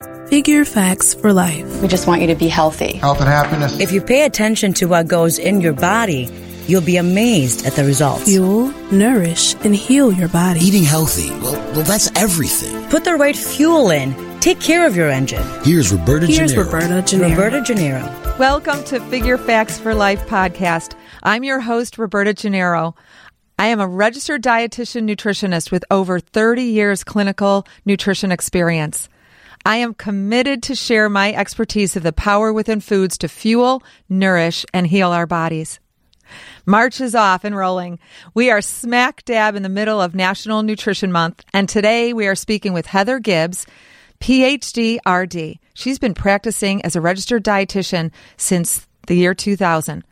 Figure Facts for Life. We just want you to be healthy. Health and happiness. If you pay attention to what goes in your body, you'll be amazed at the results. Fuel, nourish, and heal your body. Eating healthy, well, that's everything. Put the right fuel in. Take care of your engine. Here's Roberta Gennaro. Roberta Gennaro. Welcome to Figure Facts for Life podcast. I'm your host, Roberta Gennaro. I am a registered dietitian nutritionist with over 30 years clinical nutrition experience. I am committed to share my expertise of the power within foods to fuel, nourish, and heal our bodies. March is off and rolling. We are smack dab in the middle of National Nutrition Month, and today we are speaking with Heather Gibbs, PhD, RD. She's been practicing as a registered dietitian since the year 2000.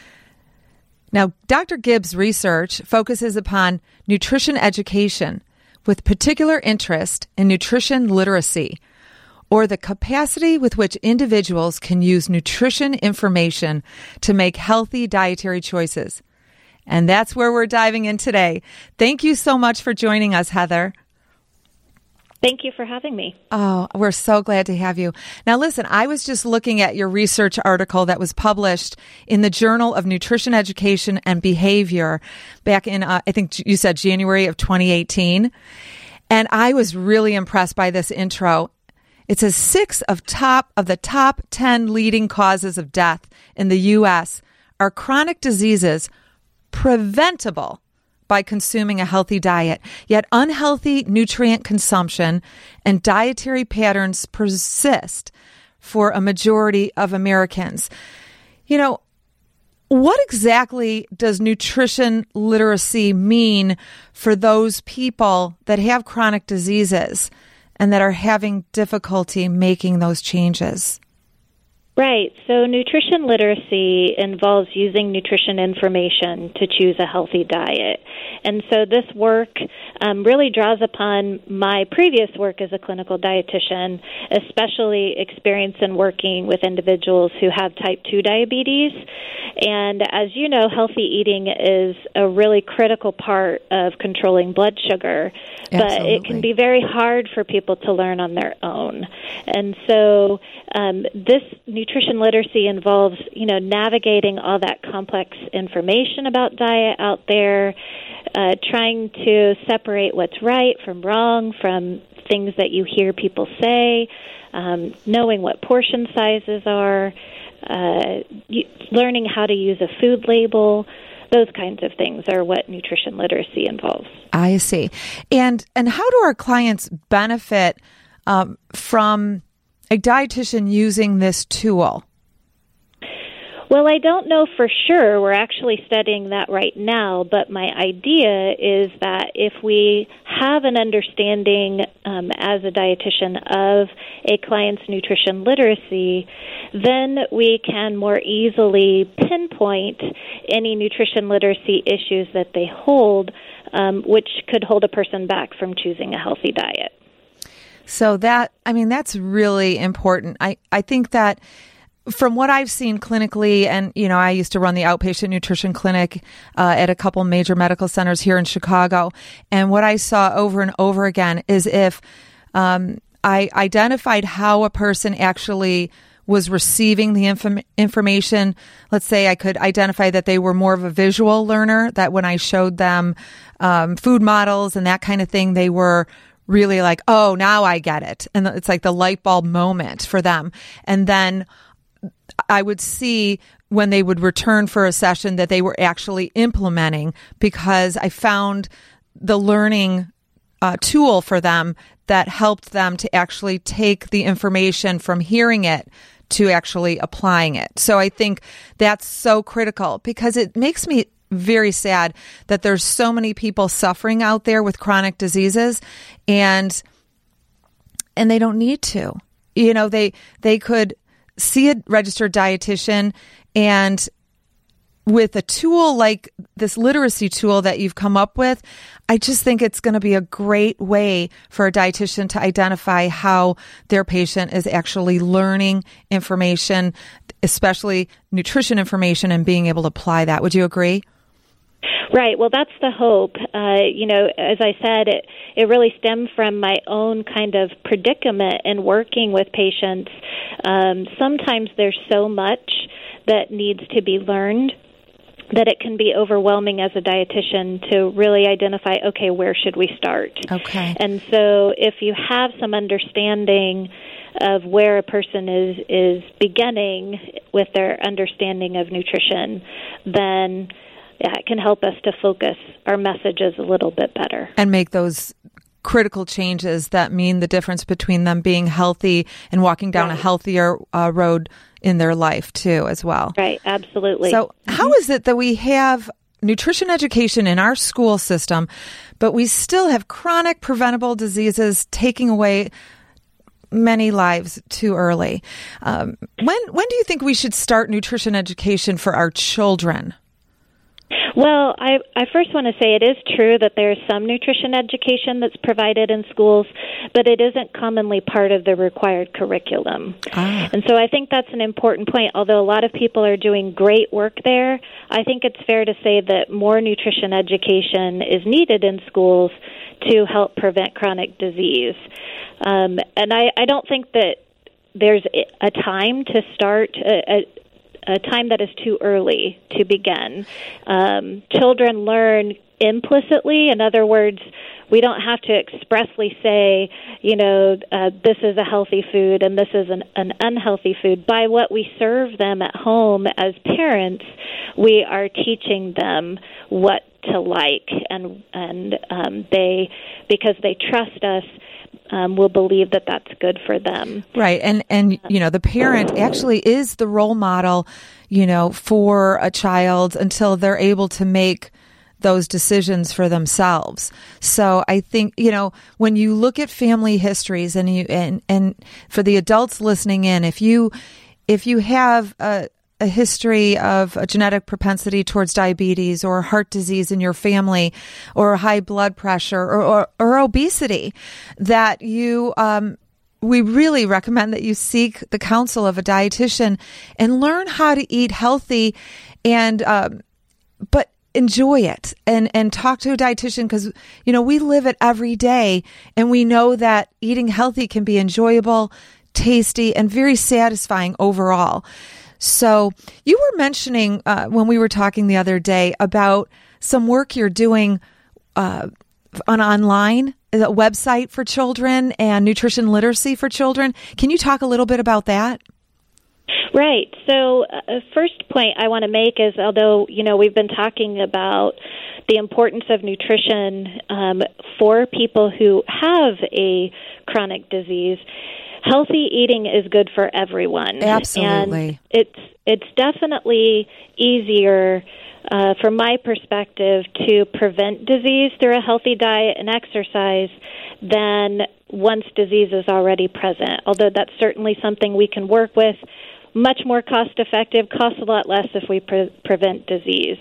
Now, Dr. Gibbs' research focuses upon nutrition education with particular interest in nutrition literacy, or the capacity with which individuals can use nutrition information to make healthy dietary choices. And that's where we're diving in today. Thank you so much for joining us, Heather. Thank you for having me. Oh, we're so glad to have you. Now, listen, I was just looking at your research article that was published in the Journal of Nutrition Education and Behavior back in, I think you said January of 2018. And I was really impressed by this intro. It says 6 of the top 10 leading causes of death in the U.S. are chronic diseases preventable by consuming a healthy diet, yet unhealthy nutrient consumption and dietary patterns persist for a majority of Americans. You know, what exactly does nutrition literacy mean for those people that have chronic diseases and that are having difficulty making those changes? Right. So nutrition literacy involves using nutrition information to choose a healthy diet. And so this work really draws upon my previous work as a clinical dietitian, especially experience in working with individuals who have type 2 diabetes. And as you know, healthy eating is a really critical part of controlling blood sugar. Absolutely. But it can be very hard for people to learn on their own. And so this nutrition literacy involves, navigating all that complex information about diet out there, trying to separate what's right from wrong, from things that you hear people say, knowing what portion sizes are, learning how to use a food label. Those kinds of things are what nutrition literacy involves. I see. And how do our clients benefit from a dietitian using this tool? Well, I don't know for sure. We're actually studying that right now, but my idea is that if we have an understanding as a dietitian of a client's nutrition literacy, then we can more easily pinpoint any nutrition literacy issues that they hold, which could hold a person back from choosing a healthy diet. So that's really important. I think that from what I've seen clinically, and, I used to run the outpatient nutrition clinic at a couple major medical centers here in Chicago. And what I saw over and over again is if I identified how a person actually was receiving the information, let's say I could identify that they were more of a visual learner, that when I showed them food models and that kind of thing, they were really like, oh, now I get it. And it's like the light bulb moment for them. And then I would see when they would return for a session that they were actually implementing, because I found the learning tool for them that helped them to actually take the information from hearing it to actually applying it. So I think that's so critical, because it makes me very sad that there's so many people suffering out there with chronic diseases, and they don't need to. They could see a registered dietitian, and with a tool like this literacy tool that you've come up with, I just think it's going to be a great way for a dietitian to identify how their patient is actually learning information, especially nutrition information, and being able to apply that. Would you agree? Right. Well, that's the hope. As I said, it really stemmed from my own kind of predicament in working with patients. Sometimes there's so much that needs to be learned that it can be overwhelming as a dietitian to really identify, okay, where should we start? Okay. And so if you have some understanding of where a person is beginning with their understanding of nutrition, then it can help us to focus our messages a little bit better. And make those critical changes that mean the difference between them being healthy and walking down a healthier road in their life too, as well. Right, absolutely. So how is it that we have nutrition education in our school system, but we still have chronic preventable diseases taking away many lives too early? When do you think we should start nutrition education for our children? Well, I first want to say it is true that there's some nutrition education that's provided in schools, but it isn't commonly part of the required curriculum. And so I think that's an important point. Although a lot of people are doing great work there, I think it's fair to say that more nutrition education is needed in schools to help prevent chronic disease. And I don't think that there's a time to start a time that is too early to begin. Children learn implicitly. In other words, we don't have to expressly say, this is a healthy food and this is an unhealthy food. By what we serve them at home as parents, we are teaching them what to like, and they, because they trust us, will believe that that's good for them. Right. And the parent actually is the role model, for a child until they're able to make those decisions for themselves. So I think, when you look at family histories and for the adults listening in, if you have a history of a genetic propensity towards diabetes or heart disease in your family or high blood pressure or obesity, that we really recommend that you seek the counsel of a dietitian and learn how to eat healthy but enjoy it and talk to a dietitian, because, we live it every day and we know that eating healthy can be enjoyable, tasty, and very satisfying overall. So you were mentioning when we were talking the other day about some work you're doing online, a website for children and nutrition literacy for children. Can you talk a little bit about that? Right. So first point I want to make is, although, we've been talking about the importance of nutrition for people who have a chronic disease, healthy eating is good for everyone. Absolutely. And it's definitely easier, from my perspective, to prevent disease through a healthy diet and exercise than once disease is already present. Although that's certainly something we can work with. Much more cost-effective, costs a lot less if we prevent disease.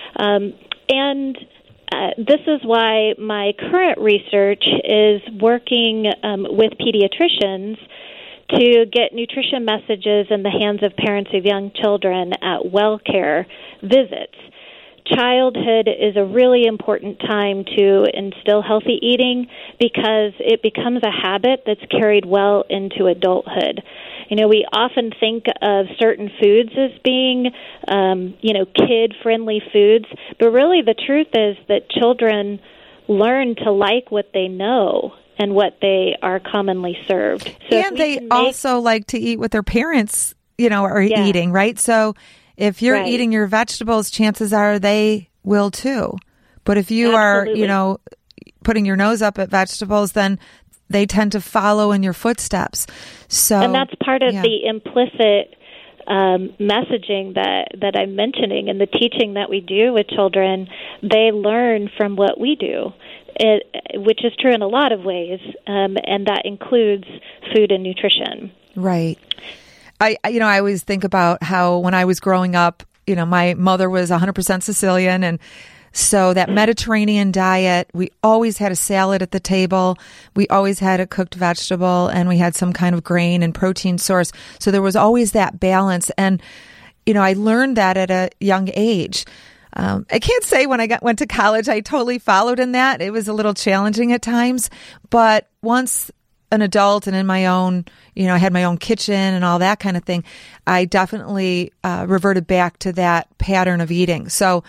This is why my current research is working with pediatricians to get nutrition messages in the hands of parents of young children at WellCare visits. Childhood is a really important time to instill healthy eating because it becomes a habit that's carried well into adulthood. We often think of certain foods as being, kid-friendly foods, but really the truth is that children learn to like what they know and what they are commonly served. So and they also like to eat what their parents, are eating, right? So if you're eating your vegetables, chances are they will too. But if you Absolutely. are, putting your nose up at vegetables, then they tend to follow in your footsteps. And that's part of the implicit messaging that I'm mentioning and the teaching that we do with children. They learn from what we do, which is true in a lot of ways, and that includes food and nutrition. Right. I always think about how when I was growing up, my mother was 100% Sicilian, and so that Mediterranean diet, we always had a salad at the table. We always had a cooked vegetable, and we had some kind of grain and protein source. So there was always that balance. And, I learned that at a young age. I can't say when I went to college, I totally followed in that. It was a little challenging at times, but once an adult and in my own, I had my own kitchen and all that kind of thing, I definitely reverted back to that pattern of eating. So,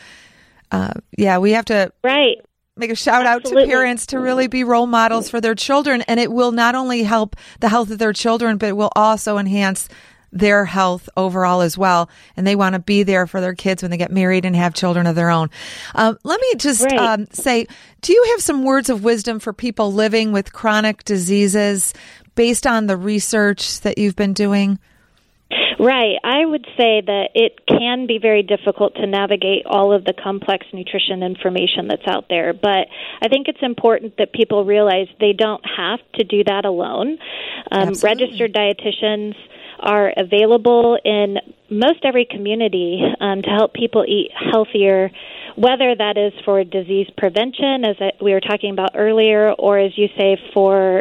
we have to make a shout out to parents to really be role models for their children. And it will not only help the health of their children, but it will also enhance their health overall as well. And they want to be there for their kids when they get married and have children of their own. Let me just say, do you have some words of wisdom for people living with chronic diseases based on the research that you've been doing? Right. I would say that it can be very difficult to navigate all of the complex nutrition information that's out there. But I think it's important that people realize they don't have to do that alone. Registered dietitians are available in most every community to help people eat healthier, whether that is for disease prevention, as we were talking about earlier, or as you say, for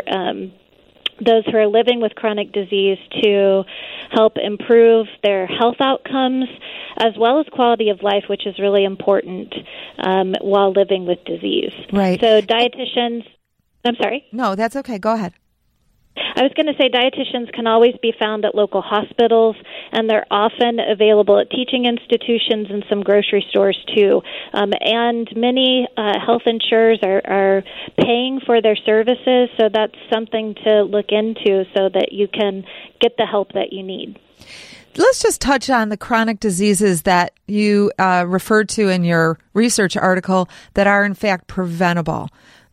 those who are living with chronic disease to help improve their health outcomes as well as quality of life, which is really important while living with disease. Right. So dietitians, I'm sorry? No, that's okay. Go ahead. I was going to say dietitians can always be found at local hospitals, and they're often available at teaching institutions and some grocery stores too. And many health insurers are paying for their services, so that's something to look into so that you can get the help that you need. Let's just touch on the chronic diseases that you referred to in your research article that are in fact preventable.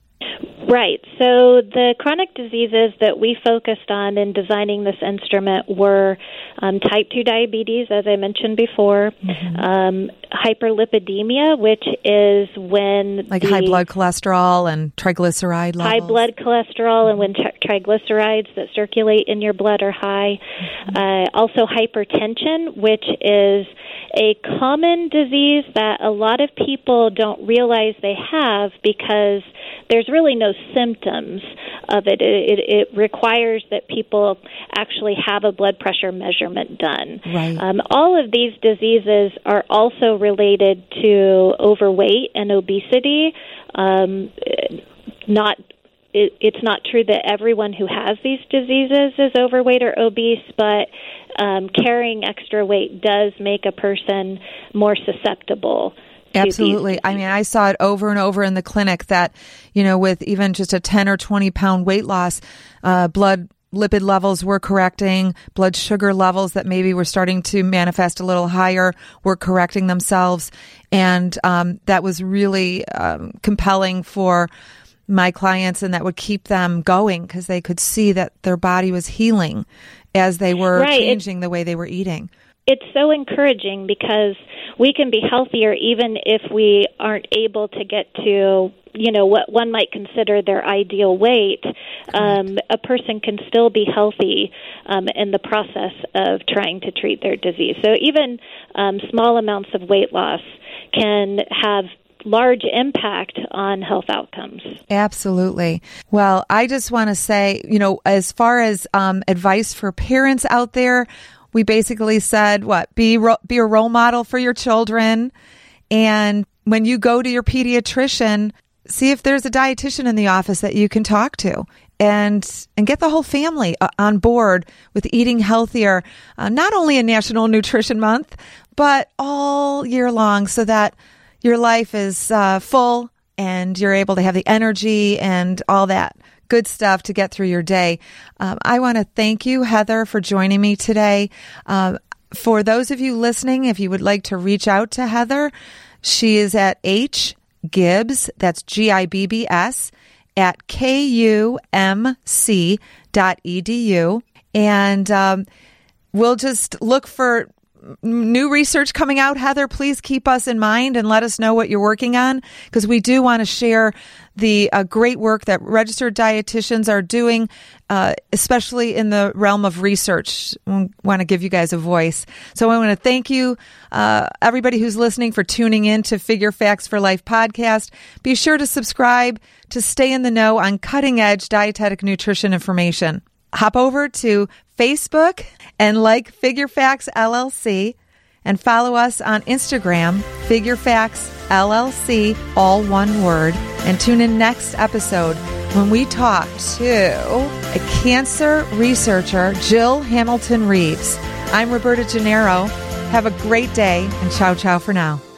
Right. So the chronic diseases that we focused on in designing this instrument were type 2 diabetes, as I mentioned before, hyperlipidemia, which is when high blood cholesterol and triglyceride levels. High blood cholesterol and when triglycerides that circulate in your blood are high. Also hypertension, which is a common disease that a lot of people don't realize they have because there's really no symptoms of it. It requires that people actually have a blood pressure measurement done. Right. All of these diseases are also related to overweight and obesity. It's not true that everyone who has these diseases is overweight or obese, but carrying extra weight does make a person more susceptible. Absolutely. I mean, I saw it over and over in the clinic that, with even just a 10 or 20 pound weight loss, blood lipid levels were correcting, blood sugar levels that maybe were starting to manifest a little higher were correcting themselves. And that was really compelling for my clients, and that would keep them going because they could see that their body was healing as they were changing the way they were eating. It's so encouraging because we can be healthier even if we aren't able to get to, what one might consider their ideal weight. A person can still be healthy in the process of trying to treat their disease. So even small amounts of weight loss can have large impact on health outcomes. Absolutely. Well, I just want to say, as far as advice for parents out there, we basically said, be a role model for your children. And when you go to your pediatrician, see if there's a dietitian in the office that you can talk to and get the whole family on board with eating healthier, not only in National Nutrition Month, but all year long so that your life is full and you're able to have the energy and all that good stuff to get through your day. I want to thank you, Heather, for joining me today. For those of you listening, if you would like to reach out to Heather, she is at hgibbs, that's GIBBS, at kumc.edu. And we'll just look for new research coming out. Heather, please keep us in mind and let us know what you're working on, because we do want to share the great work that registered dietitians are doing, especially in the realm of research. We want to give you guys a voice. So I want to thank you, everybody who's listening, for tuning in to Figure Facts for Life podcast. Be sure to subscribe to stay in the know on cutting-edge dietetic nutrition information. Hop over to Facebook and like Figure Facts LLC, And follow us on Instagram, Figure Facts LLC, all one word. And tune in next episode when we talk to a cancer researcher, Jill Hamilton Reeves. I'm Roberta Gennaro. Have a great day, and ciao, ciao for now.